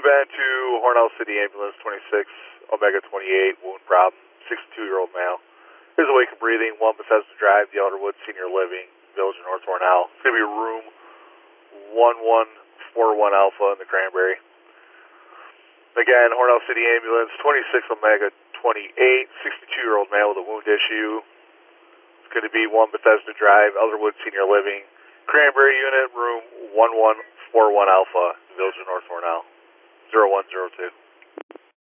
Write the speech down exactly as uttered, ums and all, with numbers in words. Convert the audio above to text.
been to Hornell City Ambulance, twenty-six, Omega twenty-eight, wound problem, sixty-two-year-old male. Here's awake and breathing, one Bethesda Drive, the Elderwood Senior Living, Village of North Hornell. It's going to be room one one four one Alpha in the Cranberry. Again, Hornell City Ambulance, twenty-six, Omega twenty-eight, sixty-two-year-old male with a wound issue. It's going to be one Bethesda Drive, Elderwood Senior Living, Cranberry Unit, room one one four one Alpha, Village of North Hornell, zero one zero two.